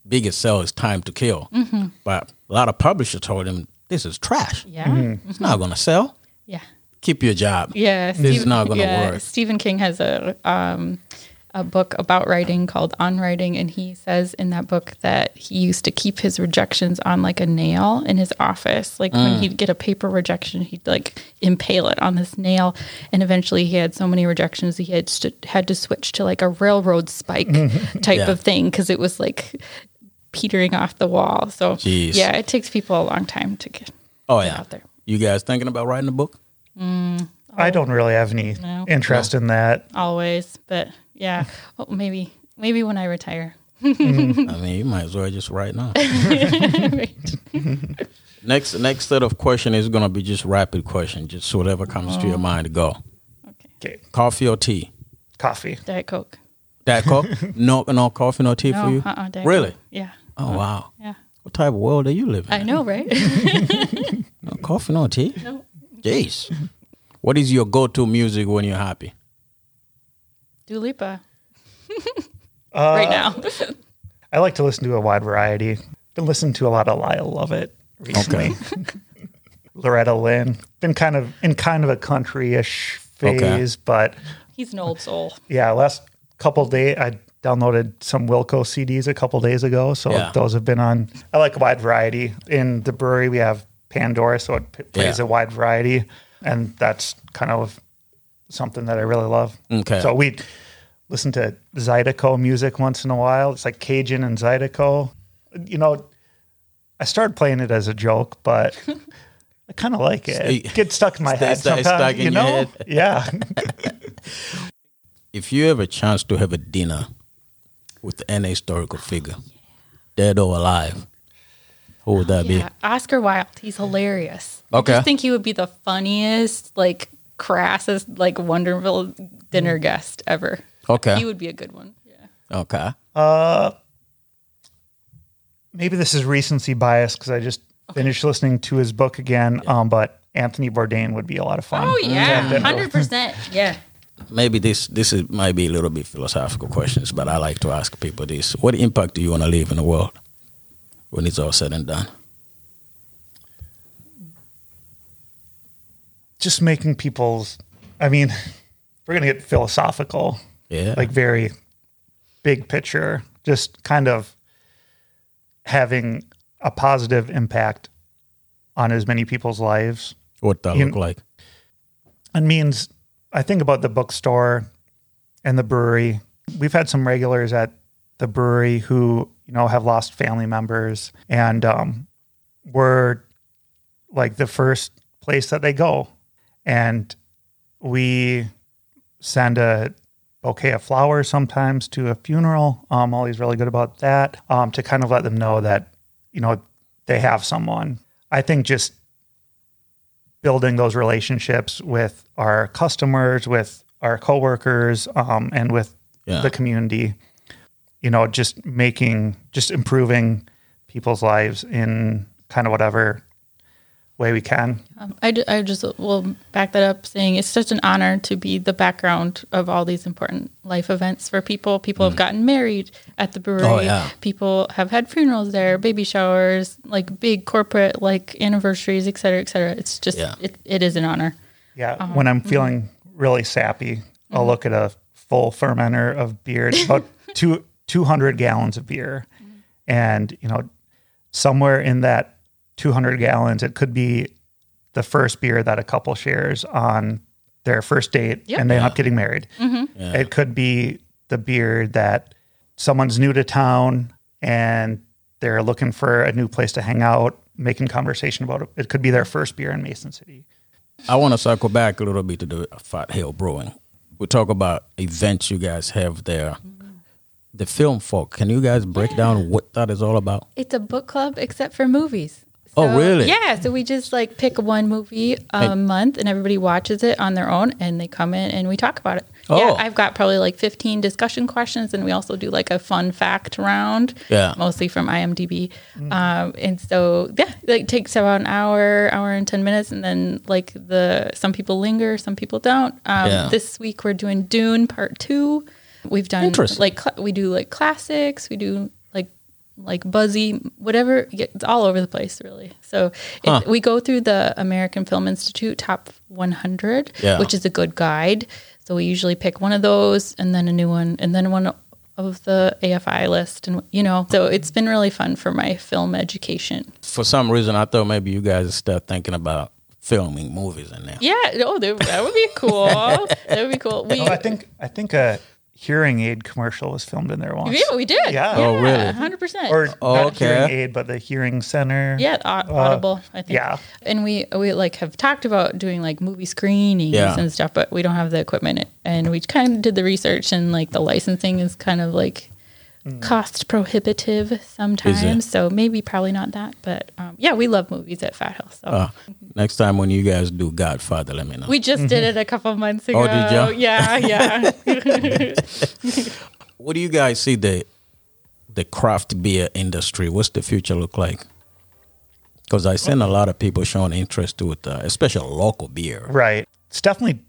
biggest sell is Time to Kill. Mm-hmm. But a lot of publishers told him, this is trash. Yeah. Mm-hmm. It's not going to sell. Yeah. Keep your job. Yeah. This is not going to yeah, work. Stephen King has a um, a book about writing called On Writing, and he says in that book that he used to keep his rejections on like a nail in his office. Like mm. when he'd get a paper rejection, he'd like impale it on this nail, and eventually he had so many rejections he had st- had to switch to like a railroad spike type yeah. of thing because it was like petering off the wall. So Jeez. yeah, it takes people a long time to get, oh, get yeah. out there. You guys thinking about writing a book? Mm, I don't really have any No. interest No. in that. Always, but yeah, well, maybe maybe when I retire. Mm. I mean, you might as well just write now. next next set of question is going to be just rapid question, just whatever comes oh. to your mind to go. Okay. Okay. Coffee or tea? Coffee. Diet Coke. Diet Coke? no, no coffee, no tea no, for you? Uh-uh, Diet really? Coke. Yeah. Oh, wow. Yeah. What type of world are you living in? I know, right? No coffee, no tea? No. Jeez. What is your go-to music when you're happy? Dua Lipa. Uh, right now. I like to listen to a wide variety. Been listening to a lot of Lyle Lovett recently. Okay. Loretta Lynn. Been kind of in kind of a country-ish phase, okay. but he's an old soul. Yeah, last couple of days I downloaded some Wilco C Ds a couple days ago, so yeah. those have been on. I like a wide variety. In the brewery, we have Pandora, so it p- plays yeah. a wide variety, and that's kind of something that I really love. Okay. So we listen to Zydeco music once in a while. It's like Cajun and Zydeco. You know, I started playing it as a joke, but I kind of like it. It gets stuck in my head sometimes, stuck in you know? Your head. Yeah. If you have a chance to have a dinner with an historical figure, dead or alive, who would that yeah. be? Oscar Wilde. He's hilarious. Okay. I just think he would be the funniest, like, crassest, like, Wonderville dinner guest ever. Okay. He would be a good one. Yeah. Okay. Uh, maybe this is recency bias because I just okay. finished listening to his book again, yeah. um, but Anthony Bourdain would be a lot of fun. Oh, yeah. one hundred percent. Yeah. Maybe this this is might be a little bit philosophical questions, but I like to ask people this. What impact do you want to leave in the world when it's all said and done? Just making people's, I mean, we're going to get philosophical. Yeah. Like very big picture, just kind of having a positive impact on as many people's lives. What that you, look like? It means, I think about the bookstore and the brewery. We've had some regulars at the brewery who, you know, have lost family members, and um, we're like the first place that they go. And we send a bouquet of flowers sometimes to a funeral. Um, Ollie's really good about that, um, to kind of let them know that, you know, they have someone. I think just building those relationships with our customers, with our coworkers, um, and with yeah. the community, you know, just making, just improving people's lives in kind of whatever way we can. Um, I, d- I just will back that up saying it's such an honor to be the background of all these important life events for people. People mm. have gotten married at the brewery. Oh, yeah. People have had funerals there, baby showers, like big corporate like anniversaries, et cetera, et cetera. It's just, yeah. it, it is an honor. Yeah. Um, when I'm feeling mm-hmm. really sappy, mm-hmm. I'll look at a full fermenter of beer. It's about two, two hundred gallons of beer. Mm-hmm. And, you know, somewhere in that two hundred gallons, it could be the first beer that a couple shares on their first date yep. and they yeah. end up getting married. Mm-hmm. Yeah. It could be the beer that someone's new to town and they're looking for a new place to hang out, making conversation about it. It could be their first beer in Mason City. I want to circle back a little bit to the Fat Hill Brewing. We talk about events you guys have there. Mm-hmm. The Film Folk, can you guys break yeah. down what that is all about? It's a book club except for movies. So, oh, really? Yeah. So we just like pick one movie a hey. month and everybody watches it on their own and they come in and we talk about it. Oh. Yeah. I've got probably like fifteen discussion questions and we also do like a fun fact round. Yeah. Mostly from IMDb. Mm. Um, and so, yeah, like, it takes about an hour, hour and ten minutes. And then like the, some people linger, some people don't. Um, yeah. This week we're doing Dune part two. We've done like, cl- we do like classics. We do like like buzzy, whatever. It's all over the place, really. So it, Huh. we go through the American Film Institute Top one hundred, Yeah. which is a good guide. So we usually pick one of those and then a new one and then one of the A F I list. And, you know, so it's been really fun for my film education. For some reason, I thought maybe you guys would start thinking about filming movies in there. Yeah. Oh, that that would be cool. That would be cool. We, Oh, I think I think a hearing aid commercial was filmed in there once. yeah, we did. Yeah. Oh, really? one hundred percent. Or Oh, not okay. hearing aid, but the hearing center. Yeah, au- Audible, I think. yeah. And we we like have talked about doing like movie screenings Yeah. and stuff, but we don't have the equipment. And we kind of did the research, and like the licensing is kind of like cost prohibitive sometimes. So maybe probably not that, but um, yeah, we love movies at Fat Hill. So Uh, next time when you guys do Godfather, let me know. we just did it a couple months ago. Oh, did ya? Yeah, yeah. What do you guys see the the craft beer industry? What's the future look like? Because I seen a lot of people showing interest to it, uh, especially local beer. Right. It's definitely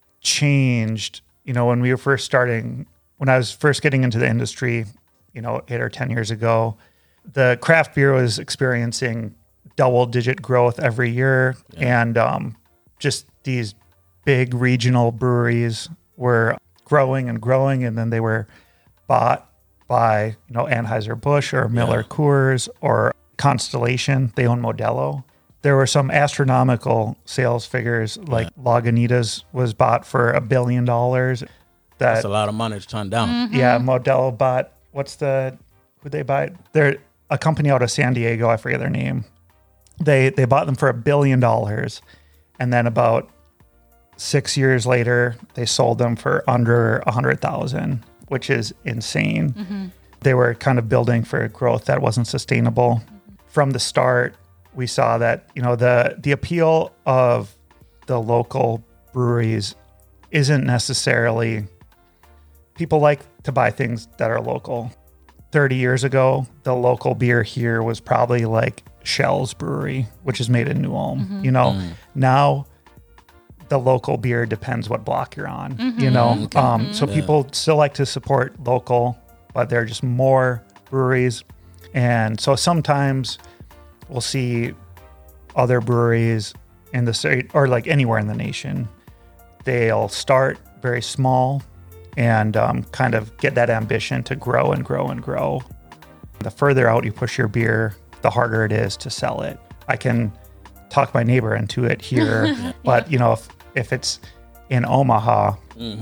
changed. You know, when we were first starting, when I was first getting into the industry, you know, eight or ten years ago, the craft beer was experiencing double digit growth every year. And um, just these big regional breweries were growing and growing. And then they were bought by, you know, Anheuser-Busch or Miller Yeah. Coors or Constellation. They own Modelo. There were some astronomical sales figures, like Lagunitas was bought for a billion dollars. That That's a lot of money to turn down. yeah, Modelo bought. What's the who they buy? They're a company out of San Diego. I forget their name. They they bought them for a billion dollars, and then about six years later, they sold them for under a hundred thousand, which is insane. They were kind of building for growth that wasn't sustainable. From the start, we saw that, you know, the the appeal of the local breweries isn't necessarily, people like to buy things that are local. thirty years ago, the local beer here was probably like Shell's Brewery, which is made in New Ulm. You know, now the local beer depends what block you're on, you know? Um, so people still like to support local, but there are just more breweries. And so sometimes we'll see other breweries in the state or like anywhere in the nation. They'll start very small and um, kind of get that ambition to grow and grow and grow. The further out you push your beer, the harder it is to sell it. I can talk my neighbor into it here, but you know, if, if it's in Omaha,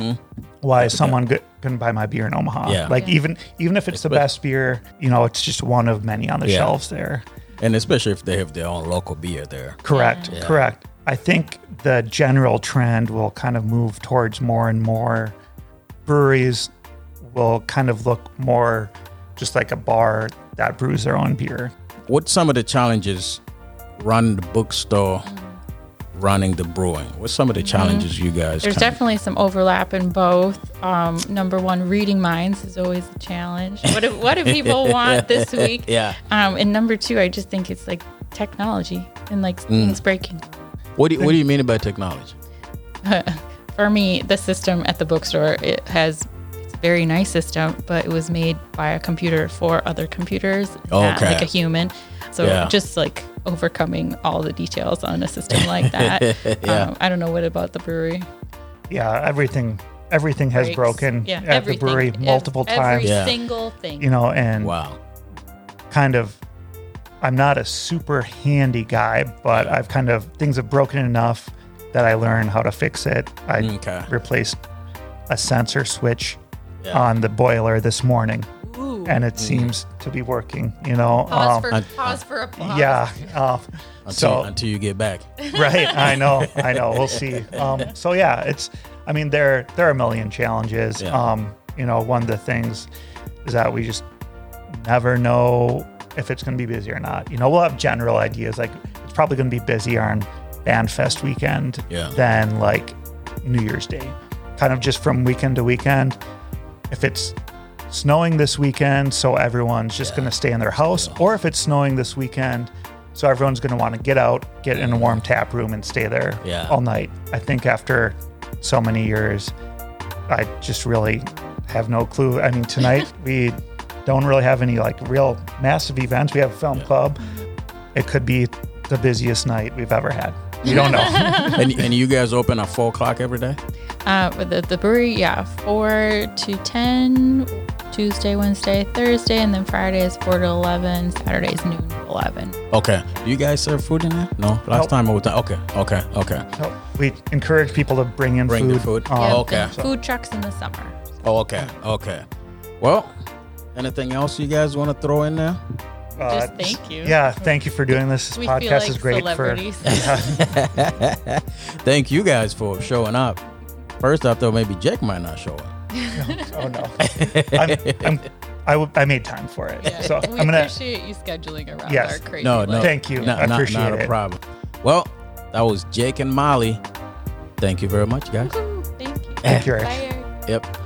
why is someone go- going to buy my beer in Omaha? Yeah. Like even even if it's the But- best beer, you know, it's just one of many on the Yeah. shelves there. And especially if they have their own local beer there. Correct, Yeah. correct. I think the general trend will kind of move towards more and more breweries will kind of look more just like a bar that brews their own beer. What's some of the challenges running the bookstore, running the brewing? What's some of the challenges you guys There's kind definitely some overlap in both. Um, number one, reading minds is always a challenge. What do, what do people want this week? Yeah. Um, and number two, I just think it's like technology and like Mm. things breaking. What do you, what do you mean by technology? For me, the system at the bookstore, it has it's a very nice system, but it was made by a computer for other computers, not Okay. like a human. So Yeah. just like overcoming all the details on a system like that. Yeah. um, I don't know what about the brewery. Yeah, everything everything has Breaks. broken Yeah, at everything. the brewery Ev- multiple every times. Yeah. single thing. You know, and Wow. kind of I'm not a super handy guy, but I've kind of things have broken enough that I learned how to fix it. I Okay. replaced a sensor switch Yeah. on the boiler this morning, Ooh. and it seems to be working. You know, Pause Um, for I- pause for applause. yeah. Uh, Until, so until you get back. right, I know, I know. We'll see. Um, so yeah, it's. I mean, there there are a million challenges. Yeah. Um, you know, one of the things is that we just never know if it's going to be busy or not. You know, we'll have general ideas like it's probably going to be busier on Bandfest weekend Yeah. than like New Year's Day. Kind of just from weekend to weekend. If it's snowing this weekend, so everyone's just Yeah. going to stay in their house, or if it's snowing this weekend, so everyone's going to want to get out, get in a warm tap room, and stay there Yeah. all night. I think after so many years, I just really have no clue. I mean, tonight we don't really have any like real massive events. We have a film Yeah. club. It could be the busiest night we've ever had. We don't know. and, and you guys open at four o'clock every day? Uh, with the, the brewery, yeah, four to ten, Tuesday, Wednesday, Thursday, and then Friday is four to eleven, Saturdays noon to eleven. Okay. Do you guys serve food in there? No? Last Nope. time I was okay, okay, okay. So we encourage people to bring in Bring food. the food. Um, Yeah, Oh, okay. the food trucks in the summer. Oh, okay, okay. Well, anything else you guys want to throw in there? uh, Just thank you. Yeah, thank you for doing this. This We podcast feel like is great celebrities. for. Yeah. Thank you guys for showing up. First, I thought maybe Jake might not show up. Oh no, I'm, I'm, I, w- I made time for it. Yeah. So we I'm gonna. appreciate you scheduling around Yes. our crazy No, no. life. Thank you. No, I not, appreciate not a it. problem. Well, that was Jake and Molly. Thank you very much, guys. Woohoo. Thank you. Thank you, Eric. Bye, Eric. Yep.